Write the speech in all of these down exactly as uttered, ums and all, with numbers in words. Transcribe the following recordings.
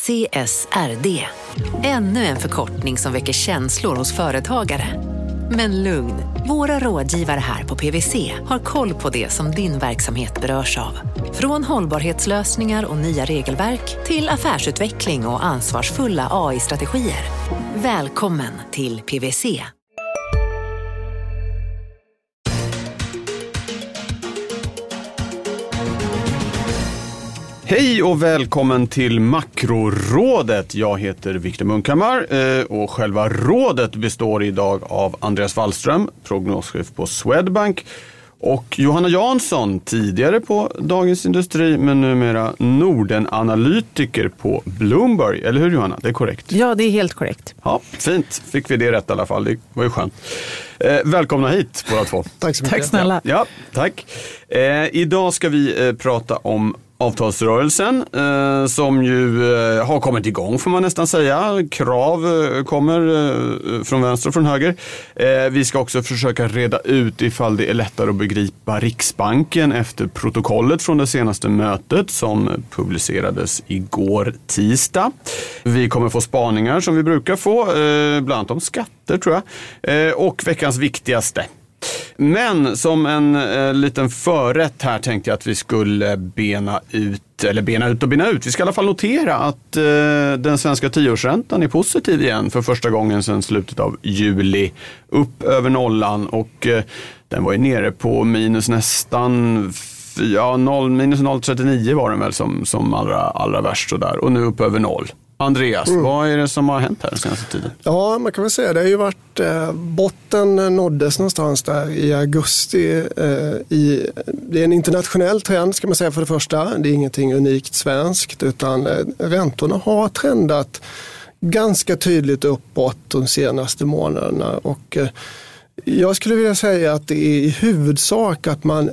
C S R D. Ännu en förkortning som väcker känslor hos företagare. Men lugn, våra rådgivare här på P W C har koll på det som din verksamhet berörs av. Från hållbarhetslösningar och nya regelverk till affärsutveckling och ansvarsfulla A I-strategier. Välkommen till P W C. Hej och välkommen till Makrorådet. Jag heter Viktor Munkhammar och själva rådet består idag av Andreas Wallström, prognoschef på Swedbank, och Johanna Jansson, tidigare på Dagens Industri men numera Norden-analytiker på Bloomberg. Eller hur, Johanna? Det är korrekt. Ja, det är helt korrekt. Ja, fint. Fick vi det rätt i alla fall. Det var ju skönt. Eh, välkomna hit båda två. Tack så mycket. Tack snälla. Ja, tack. Eh, idag ska vi eh, prata om avtalsrörelsen eh, som ju eh, har kommit igång, får man nästan säga. Krav eh, kommer eh, från vänster och från höger. Eh, vi ska också försöka reda ut ifall det är lättare att begripa Riksbanken efter protokollet från det senaste mötet som publicerades igår tisdag. Vi kommer få spaningar som vi brukar få, eh, bland annat om skatter tror jag, eh, och veckans viktigaste. Men som en eh, liten förrätt här tänkte jag att vi skulle bena ut, eller bena ut och bena ut. Vi ska i alla fall notera att eh, den svenska tioårsräntan är positiv igen för första gången sedan slutet av juli. Upp över nollan och eh, den var ju nere på minus nästan, ja, noll, minus noll komma trettionio var den väl som, som allra, allra värst så där. Och nu upp över noll. Andreas, mm. vad är det som har hänt här den senaste tiden? Ja, man kan väl säga det har ju varit eh, botten nåddes någonstans där i augusti. Eh, i, det är en internationell trend ska man säga för det första. Det är ingenting unikt svenskt utan eh, räntorna har trendat ganska tydligt uppåt de senaste månaderna och eh, jag skulle vilja säga att det är i huvudsak att man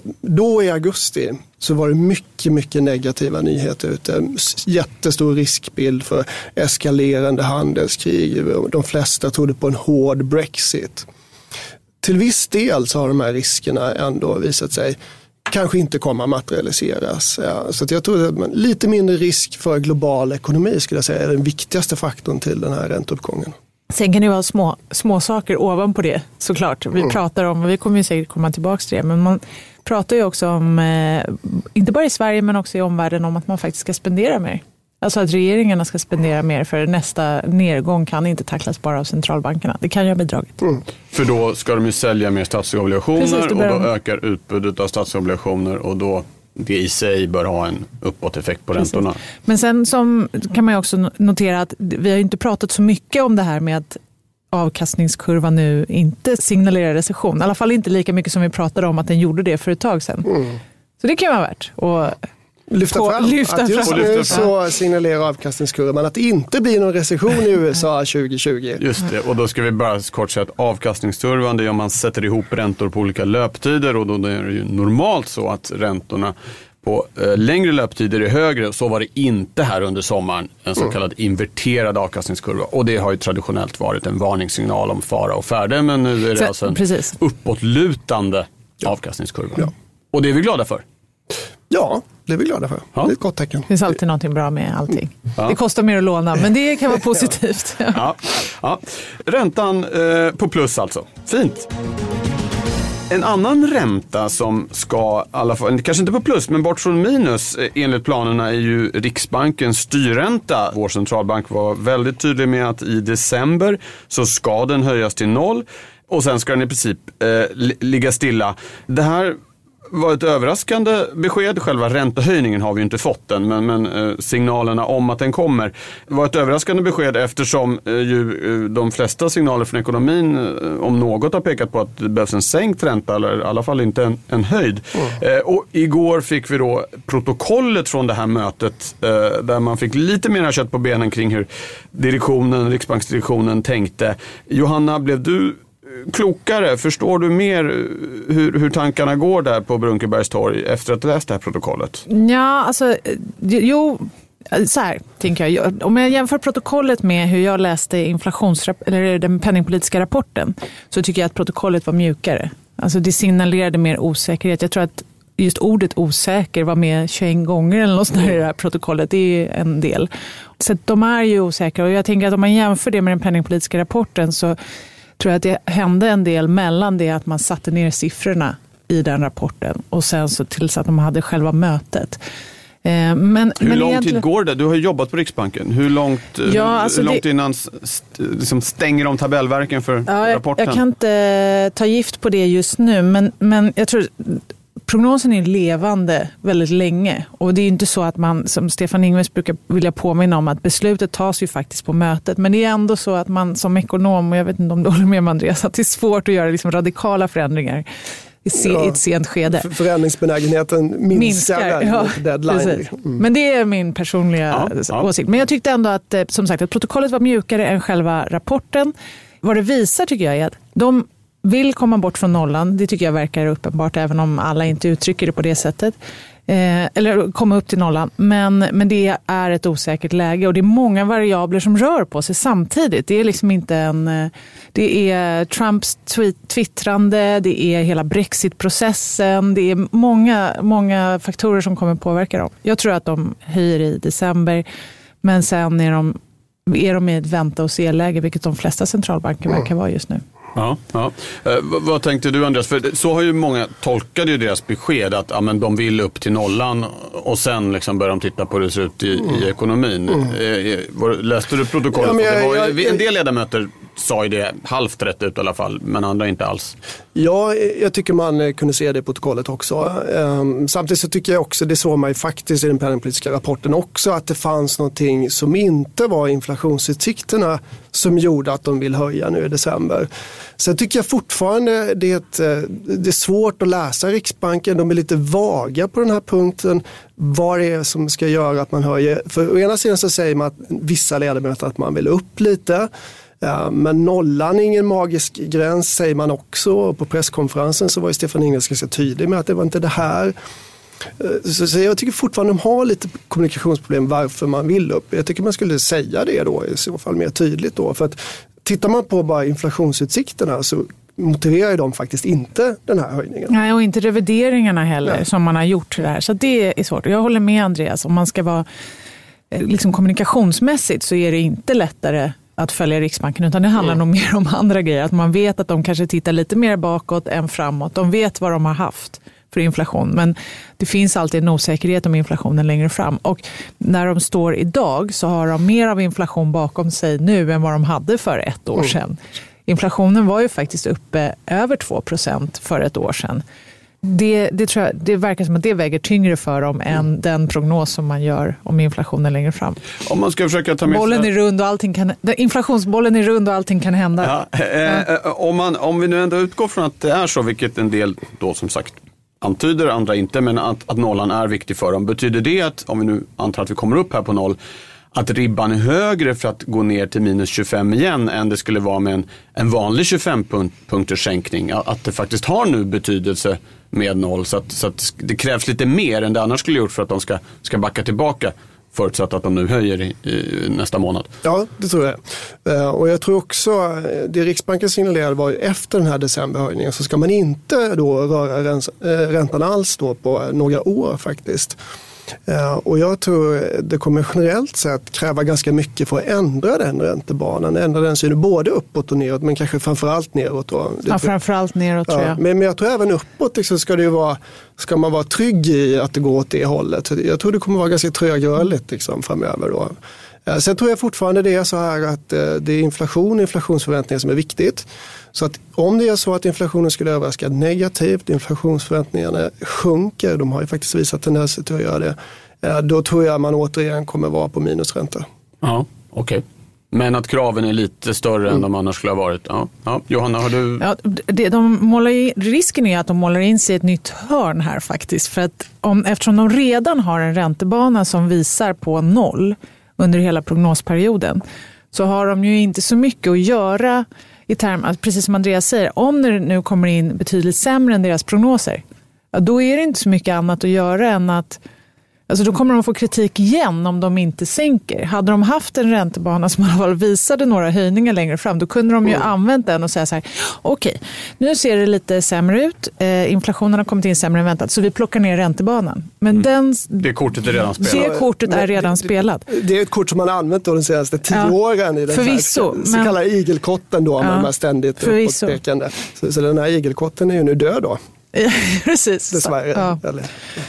då i augusti så var det mycket, mycket negativa nyheter ute. Jättestor riskbild för eskalerande handelskrig. De flesta trodde på en hård Brexit. Till viss del så har de här riskerna ändå visat sig kanske inte komma att materialiseras. Ja, så att jag tror att lite mindre risk för global ekonomi skulle jag säga är den viktigaste faktorn till den här ränteuppgången. Sen kan det vara små, små saker ovanpå det såklart. Vi mm. pratar om, och vi kommer ju säkert komma tillbaka till det, men man pratar ju också om, eh, inte bara i Sverige men också i omvärlden, om att man faktiskt ska spendera mer. Alltså att regeringarna ska spendera mer för nästa nedgång kan inte tacklas bara av centralbankerna. Det kan ju ha bidragit. Mm. För då ska de ju sälja mer statsobligationer. Precis, och då de... ökar utbudet av statsobligationer och då det i sig bör ha en uppåteffekt på Precis. Räntorna. Men sen som, kan man ju också notera att vi har inte pratat så mycket om det här med att avkastningskurvan nu inte signalerar recession. I alla fall inte lika mycket som vi pratade om att den gjorde det för ett tag sedan. Mm. Så det kan vara värt att lyfta på, fram. Lyfta att just fram. nu så signalerar avkastningskurvan att det inte blir någon recession i U S A tjugo tjugo. Just det, och då ska vi bara kort säga att avkastningskurvan det är om man sätter ihop räntor på olika löptider och då är det ju normalt så att räntorna på eh, längre löptider är högre. Så var det inte här under sommaren, en så kallad inverterad avkastningskurva. Och det har ju traditionellt varit en varningssignal om fara och färde, men nu är det så, alltså en precis. uppåtlutande ja. avkastningskurva. Ja. Och det är vi glada för. Ja, det är vi glada för. Ja. Det är ett gott tecken. Det finns alltid någonting bra med allting. Ja. Det kostar mer att låna, men det kan vara positivt. ja. Ja. Ja. Räntan eh, på plus alltså. Fint. En annan ränta som ska, alla fall, kanske inte på plus, men bort från minus enligt planerna är ju Riksbankens styrränta. Vår centralbank var väldigt tydlig med att i december så ska den höjas till noll och sen ska den i princip eh, ligga stilla. Det här var ett överraskande besked. Själva räntehöjningen har vi inte fått än, men, men eh, signalerna om att den kommer var ett överraskande besked eftersom eh, ju, eh, de flesta signaler från ekonomin eh, om något har pekat på att det behövs en sänkt ränta eller i alla fall inte en, en höjd. Mm. Eh, och igår fick vi då protokollet från det här mötet eh, där man fick lite mer kött på benen kring hur direktionen, Riksbanksdirektionen tänkte. Johanna, blev du klokare? Förstår du mer hur, hur tankarna går där på Brunkebergs torg efter att ha läst det här protokollet? Ja, alltså, jo, så här tänker jag. Om jag jämför protokollet med hur jag läste inflationsrapp- eller den penningpolitiska rapporten så tycker jag att protokollet var mjukare. Alltså det signalerade mer osäkerhet. Jag tror att just ordet osäker var med tjugoen gånger eller något sånt där i det här protokollet. Det är en del. Så att de är ju osäkra. Och jag tänker att om man jämför det med den penningpolitiska rapporten så tror jag att det hände en del mellan det att man satte ner siffrorna i den rapporten och sen så tills att de hade själva mötet. Men, hur men lång egentligen... tid går det? Du har ju jobbat på Riksbanken. Hur långt, ja, alltså hur långt det... innan st- liksom stänger de tabellverken för ja, jag, rapporten? Jag kan inte ta gift på det just nu, men, men jag tror prognosen är levande väldigt länge. Och det är inte så att man, som Stefan Ingves brukar vilja påminna om, att beslutet tas ju faktiskt på mötet. Men det är ändå så att man som ekonom, och jag vet inte om du håller med mig Andreas, att det är svårt att göra liksom radikala förändringar i, se, ja, i ett sent skede. Förändringsbenägenheten minskar, minskar ja, deadline. Mm. Men det är min personliga ja, ja. åsikt. Men jag tyckte ändå att, som sagt, att protokollet var mjukare än själva rapporten. Vad det visar tycker jag är att de vill komma bort från nollan. Det tycker jag verkar uppenbart, även om alla inte uttrycker det på det sättet. Eh, eller komma upp till nollan. Men, men det är ett osäkert läge och det är många variabler som rör på sig samtidigt. Det är liksom inte en... Det är Trumps tweet, twittrande, det är hela Brexit-processen. Det är många, många faktorer som kommer påverka dem. Jag tror att de höjer i december, men sen är de, är de i ett vänta och se-läge, vilket de flesta centralbanker verkar vara just nu. Ja, ja. Eh, vad tänkte du Andreas? För så har ju många tolkat ju deras besked att ja, men de vill upp till nollan och sen liksom börjar de titta på hur det ser ut i, mm. i ekonomin. Mm. Eh, var, läste du protokollet? Ja, men jag, det var, jag, en del ledamöter sa ju det halvt rätt ut i alla fall, men andra inte alls. Ja, jag tycker man kunde se det i protokollet också. Um, samtidigt så tycker jag också, det såg man ju faktiskt i den penningpolitiska rapporten också, att det fanns någonting som inte var inflationsutsikterna som gjorde att de vill höja nu i december. Sen tycker jag fortfarande det är, ett, det är svårt att läsa Riksbanken. De är lite vaga på den här punkten. Vad det är som ska göra att man höjer. För å ena sidan så säger man att vissa ledamöter att man vill upp lite. Men nollan är ingen magisk gräns, säger man också. På presskonferensen så var ju Stefan Ingves ganska tydlig med att det var inte det här. Så, så jag tycker fortfarande de har lite kommunikationsproblem varför man vill upp. Jag tycker man skulle säga det då i så fall mer tydligt då. För att tittar man på bara inflationsutsikterna så motiverar de faktiskt inte den här höjningen. Nej, och inte revideringarna heller. Nej. Som man har gjort det här. Så det är svårt. Jag håller med Andreas, om man ska vara liksom kommunikationsmässigt så är det inte lättare att följa Riksbanken, utan det handlar mm. nog mer om andra grejer. Att man vet att de kanske tittar lite mer bakåt än framåt. De vet vad de har haft för inflation, men det finns alltid en osäkerhet om inflationen längre fram. Och när de står idag så har de mer av inflation bakom sig nu än vad de hade för ett år sedan. Mm. Inflationen var ju faktiskt uppe över två procent för ett år sedan. Det, det, tror jag, det verkar som att det väger tyngre för dem mm. än den prognos som man gör om inflationen längre fram. Om man ska försöka ta med bollen är rund och allting kan, inflationsbollen är rund och allting kan hända. Ja, eh, ja. Om, man, om vi nu ändå utgår från att det är så, vilket en del då som sagt antyder, andra inte, men att, att nollan är viktig för dem. Betyder det att, om vi nu antar att vi kommer upp här på noll, att ribban är högre för att gå ner till minus tjugofem igen än det skulle vara med en, en vanlig tjugofem punkters sänkning? Att det faktiskt har nu betydelse med noll, så att, så att det krävs lite mer än det annars skulle gjort för att de ska, ska backa tillbaka, förutsatt att de nu höjer i, i nästa månad. Ja, det tror jag. Och jag tror också, det Riksbanken signalerade var ju efter den här decemberhöjningen så ska man inte då röra räntan alls då på några år faktiskt. Och jag tror det kommer generellt sett kräva ganska mycket för att ändra den räntebanan, ändra den synen både uppåt och neråt, men kanske framförallt neråt då. Ja, framförallt neråt tror jag. Ja, men, men jag tror även uppåt liksom ska, det ju vara, ska man vara trygg i att det går åt det hållet. Jag tror det kommer vara ganska trögrörligt liksom framöver då. Sen tror jag fortfarande det är så här att det är inflation och inflationsförväntningar som är viktigt. Så att om det är så att inflationen skulle överraska negativt, inflationsförväntningarna sjunker, de har ju faktiskt visat tendenser till att göra det, då tror jag man återigen kommer vara på minusränta. Ja, okej. Okay. Men att kraven är lite större mm. än de annars skulle ha varit. Ja. Ja. Johanna, har du... Ja, det, de målar in, risken är att de målar in sig i ett nytt hörn här faktiskt. För att om, eftersom de redan har en räntebana som visar på noll under hela prognosperioden, så har de ju inte så mycket att göra i termer, precis som Andreas säger, om det nu kommer in betydligt sämre än deras prognoser, ja, då är det inte så mycket annat att göra än att Alltså då kommer de få kritik igen om de inte sänker. Hade de haft en räntebana som i alla fall visade några höjningar längre fram, då kunde de ju mm. använt den och säga så här: okej, okay, nu ser det lite sämre ut, eh, inflationen har kommit in sämre än väntat, så vi plockar ner räntebonan. Men mm. den, det kortet är redan spelat. Det kortet är redan spelat. Det, det är ett kort som man har använt då de senaste tio ja. åren i den Förvisso, här så kallade igelkotten då, ja. med de här ständigt uppåtpekande. Så, så den här igelkotten är ju nu död då. Precis. Dessvärre. Ja. Eller,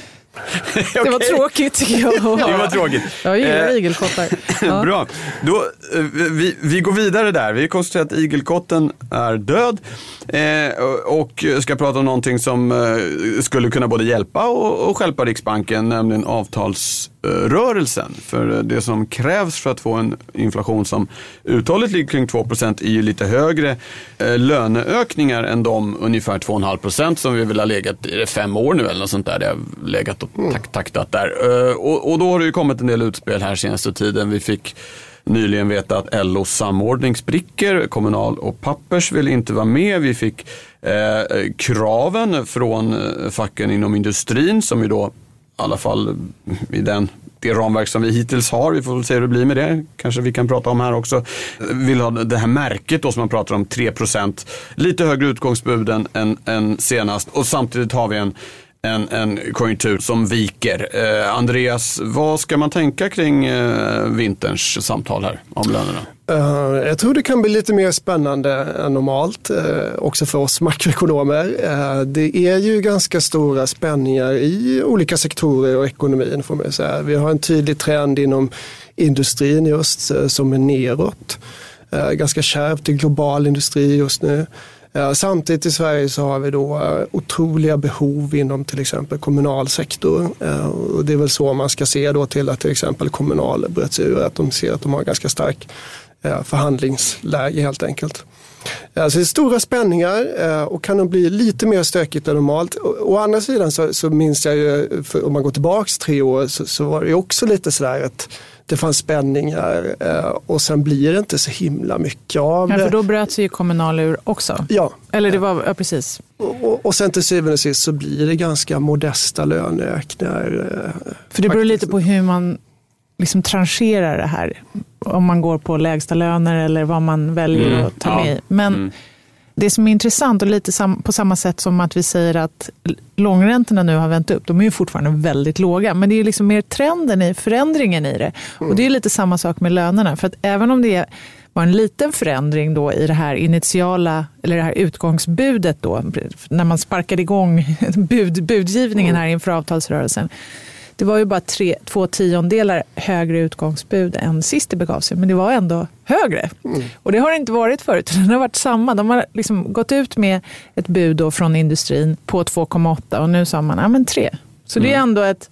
okay. Det var tråkigt tycker jag. Det var tråkigt. Jag gillar eh, igelkottar. Ja. Bra. Då, vi, vi går vidare där. Vi konstaterar att igelkotten är död eh, och ska prata om någonting som eh, skulle kunna både hjälpa och, och stjälpa Riksbanken, nämligen avtalsrörelsen. För det som krävs för att få en inflation som uthålligt ligger kring två procent är ju lite högre eh, löneökningar än de ungefär två komma fem procent som vi vill ha legat i fem år nu eller något sånt där. Det har legat och tak- taktat där. Uh, och, och då har det ju kommit en del utspel här senaste tiden. Vi fick nyligen veta att L O:s samordning spricker. Kommunal och Pappers vill inte vara med. Vi fick eh, kraven från facken inom industrin som ju då i alla fall i den, det ramverk som vi hittills har, vi får väl se hur det blir med det, kanske vi kan prata om här också, vill ha det här märket då som man pratar om, tre procent, lite högre utgångsbud än, än, än senast, och samtidigt har vi en En, en konjunktur som viker. Eh, Andreas, vad ska man tänka kring eh, vinterns samtal här om lönerna? Uh, jag tror det kan bli lite mer spännande än normalt, uh, också för oss makroekonomer. Uh, det är ju ganska stora spänningar i olika sektorer och ekonomin, får man säga. Vi har en tydlig trend inom industrin just uh, som är neråt. Uh, ganska kärvt i global industri just nu. Samtidigt i Sverige så har vi då otroliga behov inom till exempel kommunalsektor. Och det är väl så man ska se då till att till exempel Kommunal bröts ur, att de ser att de har ganska stark förhandlingsläge helt enkelt. Så det är stora spänningar och kan nog bli lite mer stökigt än normalt. Å andra sidan så, så minns jag ju, för om man går tillbaka tre år så, så var det också lite sådär att det fanns spänningar och sen blir det inte så himla mycket av det. Ja, för då bröt sig ju Kommunal ur också. Ja. Eller det var, ja precis. Och, och, och sen till syvende och sist så blir det ganska modesta löneökningar. För det beror faktiskt lite på hur man liksom trancherar det här. Om man går på lägsta löner eller vad man väljer mm. att ta med. Ja. Men mm. det som är intressant och lite sam- på samma sätt som att vi säger att långräntorna nu har vänt upp, de är ju fortfarande väldigt låga, men det är ju liksom mer trenden i förändringen i det. Mm. Och det är lite samma sak med lönerna, för att även om det var en liten förändring då i det här initiala, eller det här utgångsbudet då, när man sparkade igång bud, budgivningen här inför avtalsrörelsen, det var ju bara tre, två tiondelar högre utgångsbud än sist det begav sig. Men det var ändå högre. Mm. Och det har det inte varit förut. Det har varit samma. De har liksom gått ut med ett bud då från industrin på två komma åtta. Och nu sa man, ja men tre. Så mm. det är ändå ett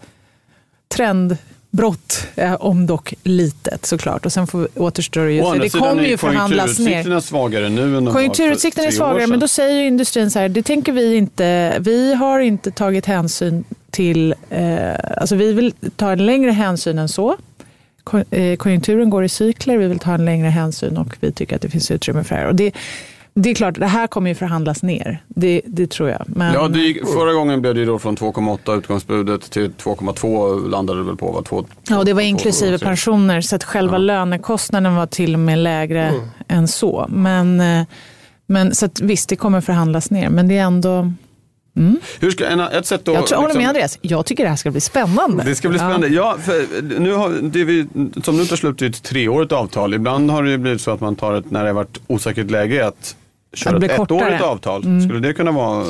trendbrott, om dock litet såklart. Och sen får återstår det ju. Så det kommer ju förhandlas ner. Konjunkturutsikterna är svagare nu än de Konjunkturutsikterna är svagare, men då säger ju industrin så här, det tänker vi inte. Vi har inte tagit hänsyn till, eh, alltså vi vill ta en längre hänsyn än så. Konjunkturen går i cykler, vi vill ta en längre hänsyn och vi tycker att det finns utrymme för det. Och det, det är klart, det här kommer ju förhandlas ner. Det, det tror jag. Men... Ja, det gick, förra gången blev det ju då från två komma åtta utgångsbudet till två komma två landade det väl på. Var två, ja, och det var inklusive två, pensioner, så att själva ja. lönekostnaden var till och med lägre mm. än så. Men, men så att visst, det kommer förhandlas ner, men det är ändå... Mm. Hur ska en, ett sätt då, jag tror, liksom, håller med Andreas. Jag tycker det här ska bli spännande. Det ska bli spännande. Ja, ja för nu har det vi, som nu tar slut i ett treårigt avtal. Ibland har det blivit så att man tar ett, när det har varit osäkert läge, att köra ett ettårigt avtal. Mm. Skulle det kunna vara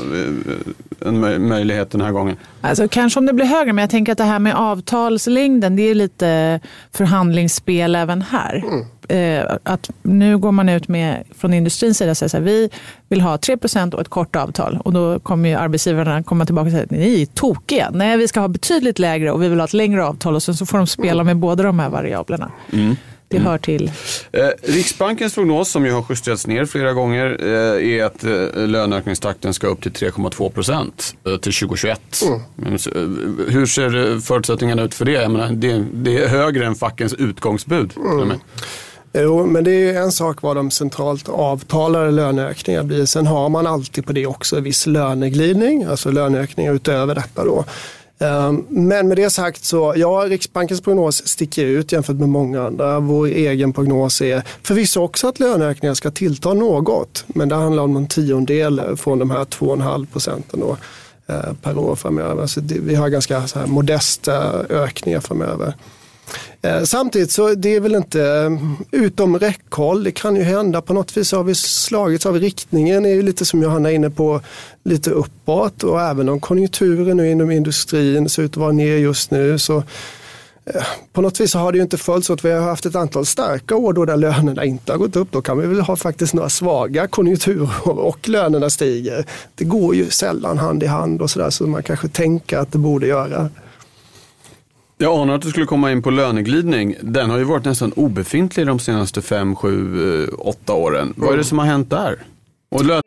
en möjlighet den här gången? Alltså kanske om det blir högre, men jag tänker att det här med avtalslängden, det är lite förhandlingsspel även här. Mm. Eh, att nu går man ut med från industrins sida och säger så här, vi vill ha tre procent och ett kort avtal, och då kommer ju arbetsgivarna komma tillbaka och säga, ni är tokiga, nej vi ska ha betydligt lägre och vi vill ha ett längre avtal, och sen så får de spela med båda de här variablerna. Mm. Det hör till. Eh, Riksbankens prognos, som ju har justerats ner flera gånger, eh, är att eh, löneökningstakten ska upp till tre komma två procent eh, till tjugohundratjugoett. Mm. Så, eh, hur ser förutsättningarna ut för det? Jag menar, det? Det är högre än fackens utgångsbud. Mm. Jo, men det är en sak vad de centralt avtalade löneökningar blir. Sen har man alltid på det också en viss löneglidning, alltså löneökningar utöver detta då. Men med det sagt så, ja, Riksbankens prognos sticker ut jämfört med många andra. Vår egen prognos är förvisso också att löneökningar ska tillta något, men det handlar om en tiondel från de här två komma fem procenten då, per år framöver. Så det, vi har ganska så här modesta ökningar framöver. Samtidigt så det är väl inte utom räckhåll. Det kan ju hända. På något vis har vi slagits av riktningen. Är ju lite som Johanna är inne på, lite uppåt. Och även om konjunkturen nu inom industrin ser ut att vara ner just nu, så på något vis så har det ju inte följt så att vi har haft ett antal starka år då där lönerna inte har gått upp. Då kan vi väl ha faktiskt några svaga konjunkturer och lönerna stiger. Det går ju sällan hand i hand och sådär, så man kanske tänker att det borde göra. Jag anar att du skulle komma in på löneglidning. Den har ju varit nästan obefintlig de senaste fem, sju, åtta åren. Mm. Vad är det som har hänt där? Och lön-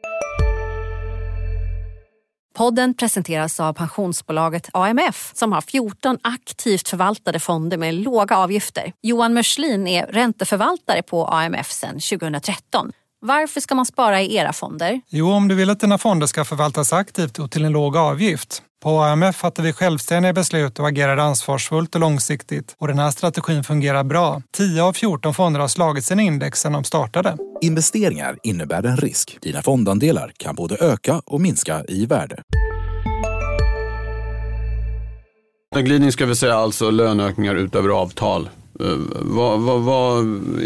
Podden presenteras av pensionsbolaget A M F som har fjorton aktivt förvaltade fonder med låga avgifter. Johan Mörslin är ränteförvaltare på A M F sedan tjugohundratretton. Varför ska man spara i era fonder? Jo, om du vill att dina fonder ska förvaltas aktivt och till en låg avgift. På A M F fattar vi självständiga beslut och agerar ansvarsfullt och långsiktigt. Och den här strategin fungerar bra. tio av fjorton fonder har slagit sin index sedan de startade. Investeringar innebär en risk. Dina fondandelar kan både öka och minska i värde. Löneglidning ska vi säga alltså löneökningar utöver avtal. Uh, vad, vad, vad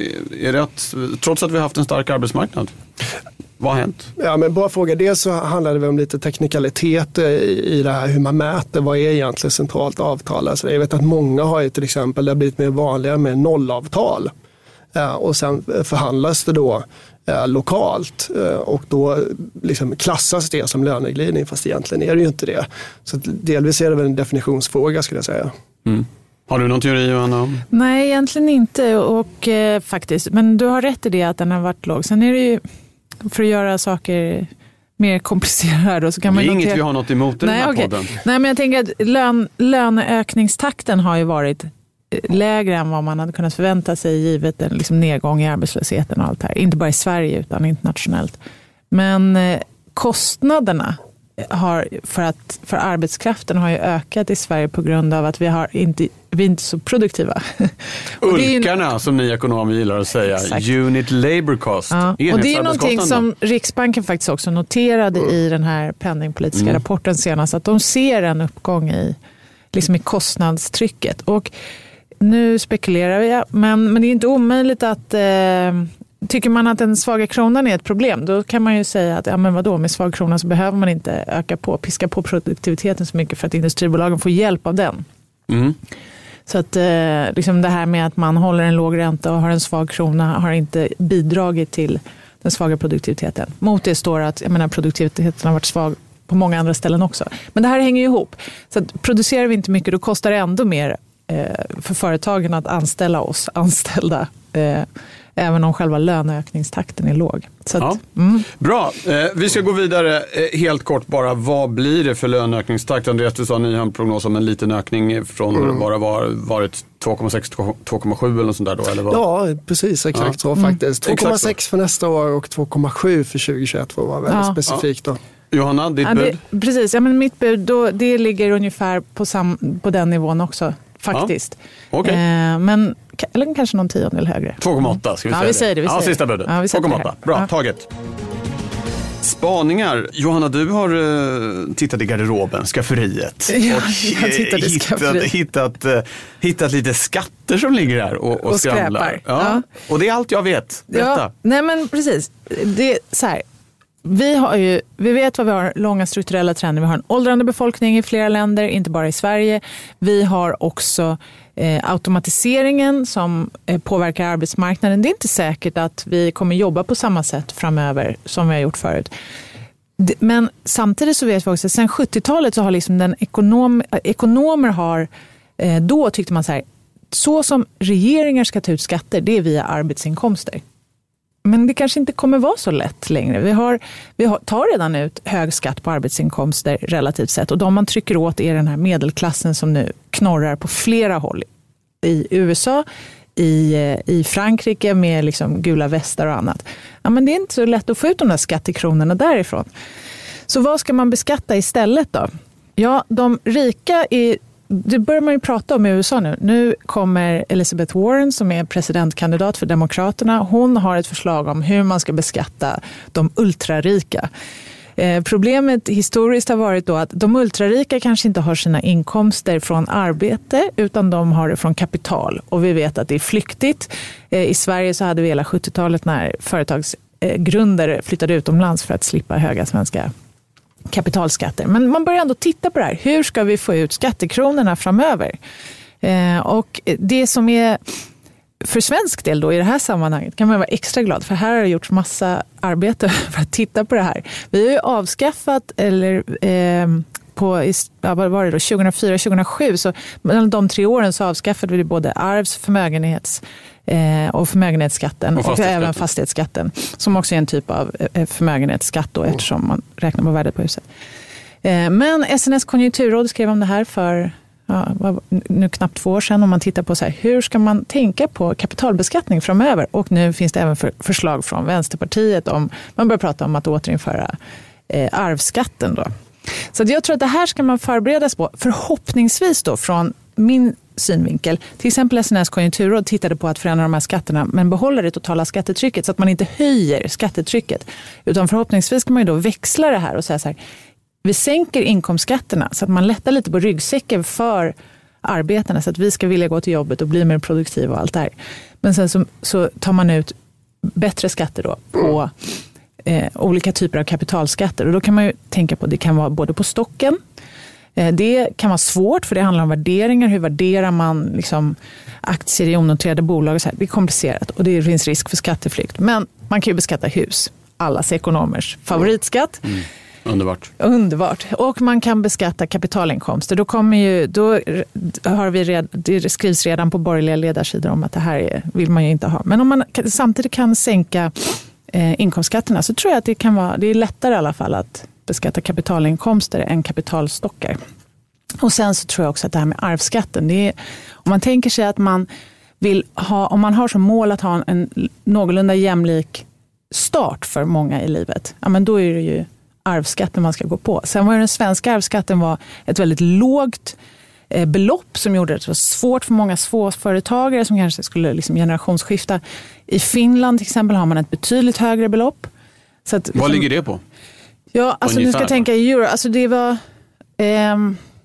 är det att, trots att vi har haft en stark arbetsmarknad? Vad har hänt? Ja, men bara fråga. Dels så handlar det om lite teknikalitet i det här hur man mäter. Vad är egentligen centralt avtal? Alltså jag vet att många har ju till exempel, det har blivit mer vanligare med nollavtal. Ja, och sen förhandlas det då ja, lokalt och då liksom klassas det som löneglidning, fast egentligen är det ju inte det. Så delvis är det väl en definitionsfråga skulle jag säga. Mm. Har du någon teori, Johanna? Nej, egentligen inte och eh, faktiskt. Men du har rätt i det att den har varit låg. Sen är det ju för att göra saker mer komplicerade. Så kan man det är notera... inget vi har något emot i Nej, den här okay. podden. Nej, men jag tänker att lön, löneökningstakten har ju varit lägre än vad man hade kunnat förvänta sig givet en liksom nedgång i arbetslösheten och allt det här. Inte bara i Sverige utan internationellt. Men eh, kostnaderna har för, att, för arbetskraften har ju ökat i Sverige på grund av att vi, har inte, vi är inte så produktiva. Ulkarna ju... som ni ekonomer gillar att säga. Exakt. Unit labor cost. Ja. Och det är någonting som Riksbanken faktiskt också noterade mm. i den här penningpolitiska mm. rapporten senast. Att de ser en uppgång i, liksom i kostnadstrycket. Och nu spekulerar vi, men, men det är inte omöjligt att... Eh, Tycker man att den svaga kronan är ett problem, då kan man ju säga att ja, men vadå, med svag krona så behöver man inte öka på, piska på produktiviteten så mycket för att industribolagen får hjälp av den. Mm. Så att eh, liksom det här med att man håller en låg ränta och har en svag krona har inte bidragit till den svaga produktiviteten. Mot det står att jag menar, produktiviteten har varit svag på många andra ställen också. Men det här hänger ju ihop. Så att producerar vi inte mycket, då kostar det ändå mer eh, för företagen att anställa oss anställda eh, även om själva löneökningstakten är låg. Så att, ja. mm. Bra, eh, vi ska gå vidare eh, helt kort bara. Vad blir det för löneökningstakt? Andreas, du sa ni har en prognos om en liten ökning från mm. bara var, varit två komma sex till två komma sju eller något sånt där då? Eller vad? Ja, precis. Exakt ja. så faktiskt. Mm. två komma sex för nästa år och två komma sju för tjugohundratjugoett var väldigt ja. specifikt då. Johanna, ditt ja, bud? Det, precis, ja, men mitt bud då, det ligger ungefär på, sam, på den nivån också. Faktiskt. Ja. Okay. Eh, men eller kanske någon tiondel högre. två komma åtta ska vi ja, säga vi säger det. Vi ja, säger sista budet. Ja, två komma åtta. Bra, ja. taget. Spaningar. Johanna, du har uh, tittat i garderoben, skafferiet. Ja, och jag tittade i hittat, hittat, uh, hittat lite skatter som ligger här och, och, och skramlar. Ja. Ja. Och det är allt jag vet. Detta. Ja, nej men precis. Det är så här. Vi, har ju, vi vet vad vi har, långa strukturella trender. Vi har en åldrande befolkning i flera länder, inte bara i Sverige. Vi har också eh, automatiseringen som eh, påverkar arbetsmarknaden. Det är inte säkert att vi kommer jobba på samma sätt framöver som vi har gjort förut. Men samtidigt så vet vi också att sedan sjuttiotalet så har liksom den ekonom, ekonomer har, eh, då tyckte man så här, så som regeringar ska ta ut skatter, det är via arbetsinkomster. Men det kanske inte kommer vara så lätt längre. Vi, har, vi har, tar redan ut hög skatt på arbetsinkomster relativt sett. Och de man trycker åt är den här medelklassen som nu knorrar på flera håll. I U S A, i, i Frankrike med liksom gula västar och annat. Ja, men det är inte så lätt att få ut de där skattekronorna därifrån. Så vad ska man beskatta istället då? Ja, de rika är... Det börjar man ju prata om i U S A nu. Nu kommer Elizabeth Warren som är presidentkandidat för Demokraterna. Hon har ett förslag om hur man ska beskatta de ultrarika. Eh, problemet historiskt har varit då att de ultrarika kanske inte har sina inkomster från arbete utan de har det från kapital. Och vi vet att det är flyktigt. Eh, I Sverige så hade vi hela sjuttiotalet när företagsgrundare eh, flyttade utomlands för att slippa höga svenska kapitalskatter. Men man börjar ändå titta på det här. Hur ska vi få ut skattekronorna framöver? Eh, och det som är för svensk del då i det här sammanhanget kan man vara extra glad för här har det gjorts massa arbete för att titta på det här. Vi har ju avskaffat eller eh, på ja, vad var det då tjugohundrafyra tjugohundrasju så mellan de tre åren så avskaffade vi både arvs-, förmögenhets eh, och förmögenhetsskatten och, och även fastighetsskatten som också är en typ av eh, förmögenhetsskatt då, mm. eftersom man räknar på värdet på huset. Eh, men S N S konjunkturråd skrev om det här för ja, nu knappt två år sedan om man tittar på så här, hur ska man tänka på kapitalbeskattning framöver och nu finns det även för, förslag från Vänsterpartiet om man börjar prata om att återinföra eh, arvsskatten då. Så jag tror att det här ska man förberedas på förhoppningsvis då från min synvinkel. Till exempel S N S konjunkturråd tittade på att förändra de här skatterna men behåller det totala skattetrycket så att man inte höjer skattetrycket utan förhoppningsvis kan man ju då växla det här och säga så här vi sänker inkomstskatterna så att man lättar lite på ryggsäcken för arbetarna så att vi ska vilja gå till jobbet och bli mer produktiva och allt det här. Men sen så, så tar man ut bättre skatter då på eh, olika typer av kapitalskatter. Och då kan man ju tänka på att det kan vara både på stocken. Eh, det kan vara svårt för det handlar om värderingar. Hur värderar man liksom, aktier i onoterade bolag? Och så här. Det är komplicerat och det finns risk för skatteflykt. Men man kan ju beskatta hus. Allas ekonomers favoritskatt. Mm. Underbart. Underbart. Och man kan beskatta kapitalinkomster. Då kommer ju, då har vi red, det skrivs redan på borgerliga ledarsidor om att det här är, vill man ju inte ha. Men om man samtidigt kan sänka eh, inkomstskatterna så tror jag att det kan vara, det är lättare i alla fall att beskatta kapitalinkomster än kapitalstockar. Och sen så tror jag också att det här med arvsskatten, det är, om man tänker sig att man vill ha, om man har som mål att ha en, en någorlunda jämlik start för många i livet, ja men då är det ju arvsskatten man ska gå på. Sen var den svenska arvsskatten var ett väldigt lågt eh, belopp som gjorde det svårt för många småföretagare som kanske skulle liksom generationsskifta. I Finland till exempel har man ett betydligt högre belopp. Så att, vad liksom, ligger det på? Ja, alltså ungefär, nu ska jag tänka i euro. Alltså det var eh,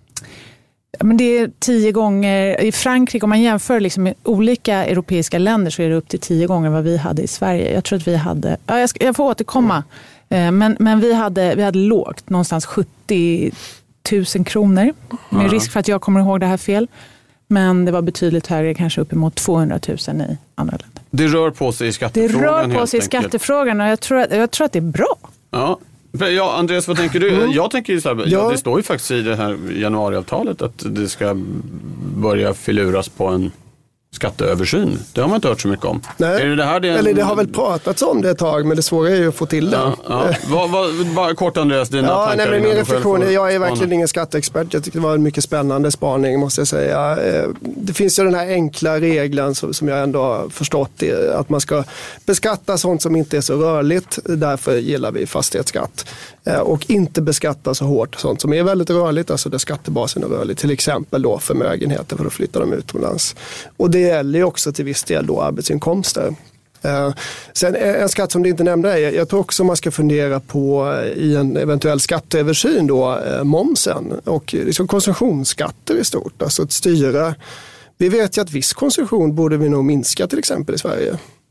men det är tio gånger i Frankrike, om man jämför liksom med olika europeiska länder så är det upp till tio gånger vad vi hade i Sverige. Jag tror att vi hade, ja, jag, ska, jag får återkomma. Men, men vi, hade, vi hade lågt, någonstans sjuttio tusen kronor. Med ja. risk för att jag kommer ihåg det här fel. Men det var betydligt högre, kanske uppemot tvåhundratusen i andra länder. Det rör på sig i skattefrågan. Det rör på sig i skattefrågan och jag tror, att, jag tror att det är bra. Ja. Ja, Andreas, vad tänker du? Mm. Jag tänker ju så här, ja. Ja, det står ju faktiskt i det här januariavtalet att det ska börja filuras på en skatteöversyn. Det har man inte hört så mycket om. Nej. Är det det här det är en... Eller det har väl pratats om det ett tag, men det svåra är ju att få till det. Ja, ja. Vad, vad, bara kort Andreas, dina ja, tankar. Nej, min reflektion är, jag är verkligen ingen skatteexpert. Jag tycker det var en mycket spännande spaning, måste jag säga. Det finns ju den här enkla regeln som jag ändå har förstått, att man ska beskatta sånt som inte är så rörligt. Därför gillar vi fastighetsskatt. Och inte beskatta så hårt sånt som är väldigt rörligt, alltså där skattebasen är rörlig, till exempel då förmögenheter, för då flyttar de utomlands. Och det gäller ju också till viss del då arbetsinkomster. Eh, sen en skatt som du inte nämnde är, jag tror också man ska fundera på i en eventuell skatteöversyn då, eh, momsen och liksom konsumtionsskatter i stort, alltså att styra. Vi vet ju att viss konsumtion borde vi nog minska till exempel i Sverige.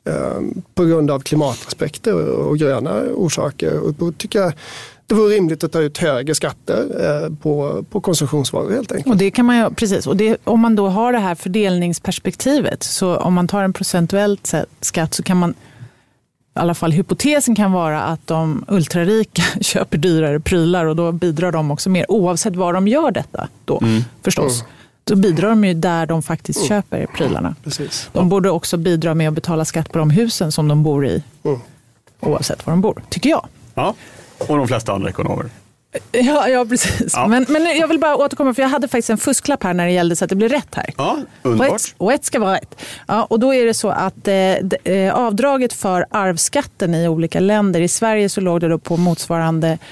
På grund av klimataspekter och gröna orsaker. Och då tycker jag det vore rimligt att ta ut högre skatter på, på konsumtionsvaror helt enkelt. Och det kan man ju, precis. Och det, om man då har det här fördelningsperspektivet, så om man tar en procentuellt skatt så kan man, i alla fall hypotesen kan vara att de ultrarika köper dyrare prylar och då bidrar de också mer, oavsett var de gör detta då, mm. förstås. Mm. Då bidrar de ju där de faktiskt mm. köper prylarna. Precis. De borde också bidra med att betala skatt på de husen som de bor i. Mm. Oavsett var de bor, tycker jag. Ja, och de flesta andra ekonomer. Ja, ja precis. Ja. Men, men jag vill bara återkomma, för jag hade faktiskt en fusklapp här när det gällde så att det blir rätt här. Ja, underbart. Och ett, och ett ska vara rätt. Ja, och då är det så att eh, avdraget för arvsskatten i olika länder, i Sverige så låg det då på motsvarande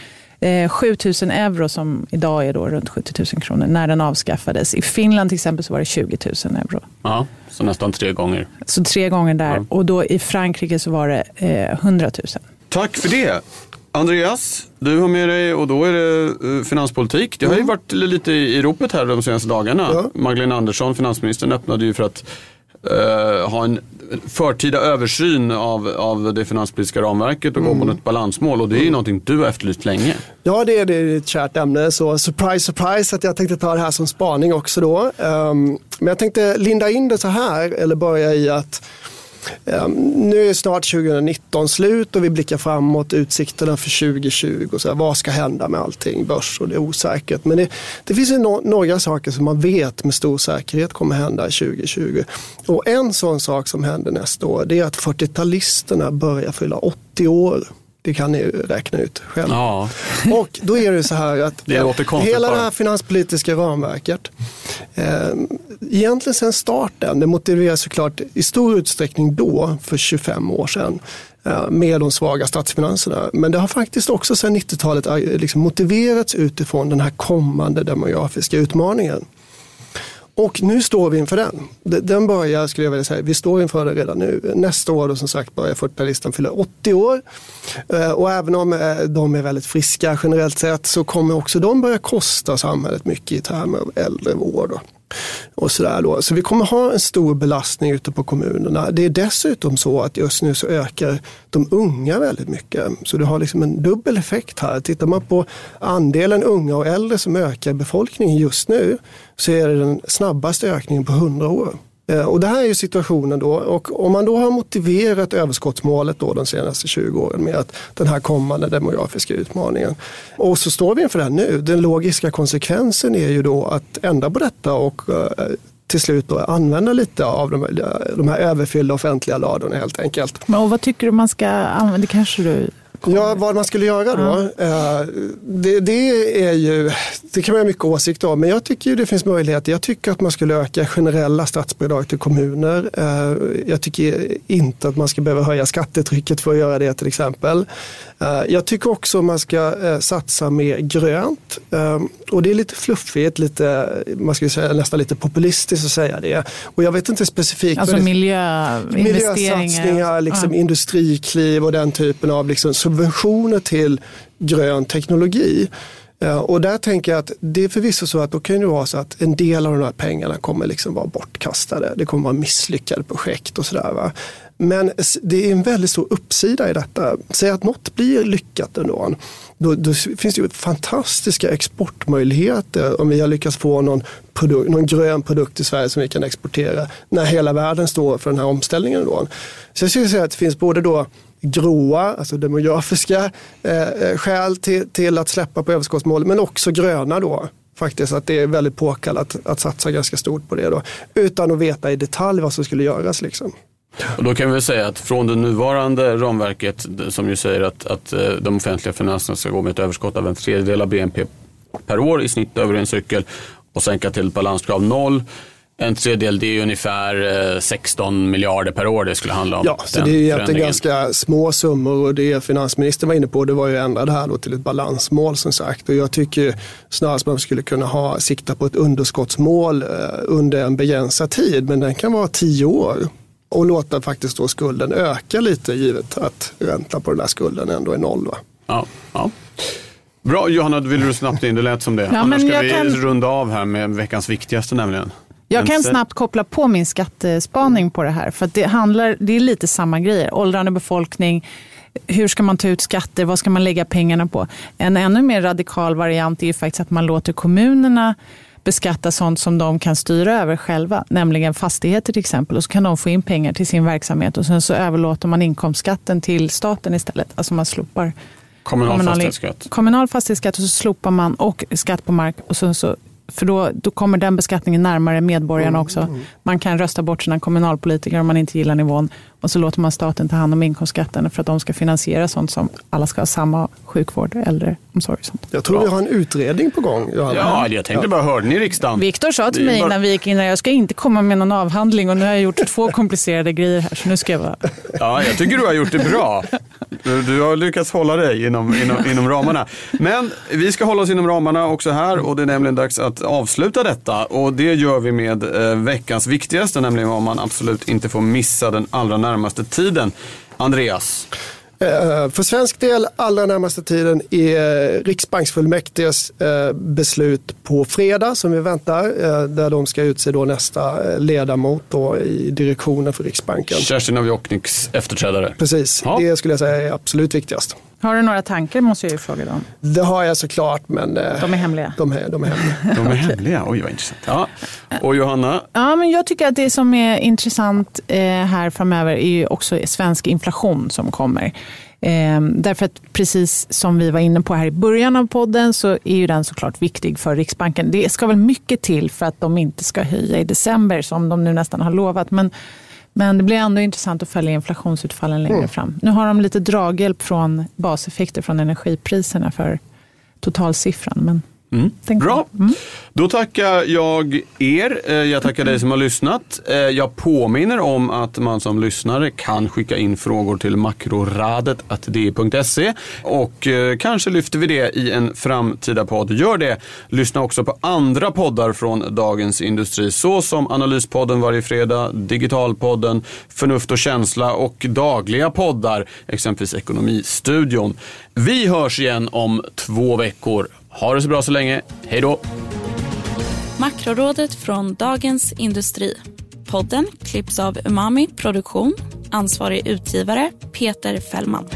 eh, sju tusen euro som idag är då runt sjuttio tusen kronor när den avskaffades. I Finland till exempel så var det tjugo tusen euro. Ja, så nästan tre gånger. Så tre gånger där. Ja. Och då i Frankrike så var det eh, hundra tusen. Tack för det. Andreas, du har med dig och då är det finanspolitik. Det har ju varit lite i ropet här de senaste dagarna. Ja. Magdalena Andersson, finansministern, öppnade ju för att uh, ha en förtida översyn av, av det finanspolitiska ramverket och mm. gå på ett balansmål. Och det är ju någonting du har efterlyst länge. Ja, det är, det är ett kärt ämne. Så surprise, surprise att jag tänkte ta det här som spaning också då. Um, men jag tänkte linda in det så här, eller börja i att Um, nu är snart tjugonitton slut och vi blickar framåt utsikterna för tjugo tjugo. Så här, vad ska hända med allting? Börs och det är osäkert. Men det, det finns ju no- några saker som man vet med stor säkerhet kommer hända tjugo tjugo. Och en sån sak som händer nästa år, det är att fyrtiotalisterna börjar fylla åttio år. Det kan ni räkna ut själv. Ja. Och då är det så här att det hela det här finanspolitiska ramverket eh, egentligen sedan starten, det motiveras såklart i stor utsträckning då för tjugofem år sedan eh, med de svaga statsfinanserna. Men det har faktiskt också sedan nittiotalet eh, liksom motiverats utifrån den här kommande demografiska utmaningen. Och nu står vi inför den. Den börjar, skulle jag vilja säga, vi står inför det redan nu. Nästa år då, som sagt, börjar fyrtiotalistan fylla åttio år. Och även om de är väldigt friska generellt sett så kommer också de börja kosta samhället mycket i termer av äldrevård då. Och sådär då. Så vi kommer ha en stor belastning ute på kommunerna. Det är dessutom så att just nu så ökar de unga väldigt mycket. Så du har liksom en dubbel effekt här. Tittar man på andelen unga och äldre som ökar i befolkningen just nu så är det den snabbaste ökningen på hundra år. Och det här är ju situationen då, och om man då har motiverat överskottsmålet då de senaste tjugo åren med att den här kommande demografiska utmaningen, och så står vi inför det här nu. Den logiska konsekvensen är ju då att ändra på detta och till slut då använda lite av de, de här överfyllda offentliga ladorna helt enkelt. Men och vad tycker du man ska använda? Det kanske du... Ja, vad man skulle göra då, ja. det, det är ju, det kan man ha mycket åsikt om, men jag tycker ju det finns möjligheter. Jag tycker att man skulle öka generella statsbidrag till kommuner. Jag tycker inte att man ska behöva höja skattetrycket för att göra det till exempel. Jag tycker också att man ska satsa mer grönt, och det är lite fluffigt, lite, man ska säga nästan lite populistiskt att säga det. Och jag vet inte specifikt. Alltså miljöinvesteringar. Miljösatsningar, liksom ja. industrikliv och den typen av liksom subventioner till grön teknologi. Och där tänker jag att det är förvisso så att då kan det vara så att en del av de här pengarna kommer liksom vara bortkastade. Det kommer vara misslyckade projekt och sådär, va. Men det är en väldigt stor uppsida i detta. Säg att något blir lyckat ändå. Då, då finns det ju fantastiska exportmöjligheter om vi har lyckats få någon, produkt, någon grön produkt i Sverige som vi kan exportera när hela världen står för den här omställningen då. Så jag skulle säga att det finns både då gråa, alltså demografiska eh, skäl till, till att släppa på överskottsmål, men också gröna då. Faktiskt att det är väldigt påkallat att, att satsa ganska stort på det då, utan att veta i detalj vad som skulle göras liksom. Och då kan vi väl säga att från det nuvarande ramverket som ju säger att, att de offentliga finanserna ska gå med ett överskott av en tredjedel av B N P per år i snitt över en cykel och sänka till balanskrav noll. En tredjedel, det är ungefär sexton miljarder per år det skulle handla om. Ja, så det är egentligen ganska små summor, och det finansministern var inne på, det var ju att ändra det här då till ett balansmål som sagt. Och jag tycker snarast man skulle kunna ha sikta på ett underskottsmål under en begränsad tid, men den kan vara tio år. Och låta faktiskt då skulden öka lite, givet att räntan på den där skulden ändå är noll, va? Ja, ja. Bra, Johanna, vill du snabbt in? Det lät som det. Ja, Annars ska vi kan... runda av här med veckans viktigaste nämligen. Jag kan snabbt koppla på min skattespaning på det här. För att det, handlar, det är lite samma grejer. Åldrande befolkning, hur ska man ta ut skatter, vad ska man lägga pengarna på? En ännu mer radikal variant är ju faktiskt att man låter kommunerna beskatta sånt som de kan styra över själva, nämligen fastigheter till exempel, och så kan de få in pengar till sin verksamhet och sen så överlåter man inkomstskatten till staten istället. Alltså man slopar kommunal, kommunal fastighetsskatt. Kommunal fastighetsskatt och så slopar man och skatt på mark, och sen så, för då, då kommer den beskattningen närmare medborgarna också. Man kan rösta bort sina kommunalpolitiker om man inte gillar nivån, och så låter man staten ta hand om inkomstskatten för att de ska finansiera sånt som alla ska ha samma sjukvård, äldreomsorg och sånt. Jag tror vi har en utredning på gång, Johanna. Ja, jag tänkte bara, hörde ni i riksdagen? Viktor sa till mig innan vi gick in, jag ska inte komma med någon avhandling, och nu har jag gjort två komplicerade grejer här, så nu ska jag vara... Ja, jag tycker du har gjort det bra. Du, du har lyckats hålla dig inom, inom, inom ramarna. Men vi ska hålla oss inom ramarna också här och det är nämligen dags att avsluta detta. Och det gör vi med eh, veckans viktigaste, nämligen vad man absolut inte får missa den allra närmaste tiden. Andreas? För svensk del allra närmaste tiden är Riksbanksfullmäktiges beslut på fredag som vi väntar, där de ska utse då nästa ledamot då i direktionen för Riksbanken. Kerstin Naviokniks efterträdare. Precis, ja. Det skulle jag säga är absolut viktigast. Har du några tankar, måste jag ju fråga dem. Det har jag såklart, men... De är hemliga. De är, de är hemliga. De är hemliga, oj vad intressant. Ja. Och Johanna? Ja, men jag tycker att det som är intressant eh, här framöver är ju också svensk inflation som kommer. Eh, därför att precis som vi var inne på här i början av podden så är ju den såklart viktig för Riksbanken. Det ska väl mycket till för att de inte ska höja i december som de nu nästan har lovat, men Men det blir ändå intressant att följa inflationsutfallen längre mm. fram. Nu har de lite draghjälp från baseffekter från energipriserna för totalsiffran. Men mm. Bra. Mm. Då tackar jag er. Jag tackar dig som har lyssnat. Jag påminner om att man som lyssnare kan skicka in frågor till makroradet at d punkt se och kanske lyfter vi det i en framtida podd. Gör det. Lyssna också på andra poddar från Dagens Industri, så som Analyspodden varje fredag, Digitalpodden, Förnuft och känsla och dagliga poddar, exempelvis Ekonomistudion. Vi hörs igen om två veckor. Ha det så bra så länge. Hej då! Makrorådet från Dagens Industri. Podden klipps av Umami Produktion. Ansvarig utgivare Peter Fällman.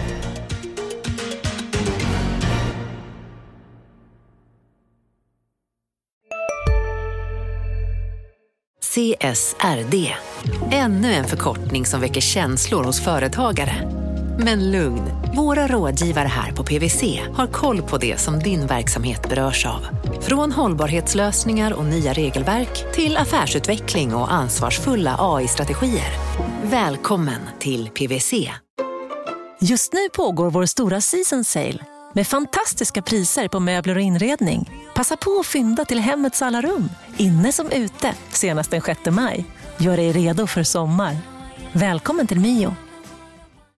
C S R D. Ännu en förkortning som väcker känslor hos företagare. Men lugn, våra rådgivare här på P V C har koll på det som din verksamhet berörs av. Från hållbarhetslösningar och nya regelverk till affärsutveckling och ansvarsfulla A I-strategier. Välkommen till P V C. Just nu pågår vår stora season sale med fantastiska priser på möbler och inredning. Passa på att fynda till hemmets alla rum, inne som ute, senast den sjätte maj. Gör dig redo för sommar. Välkommen till Mio.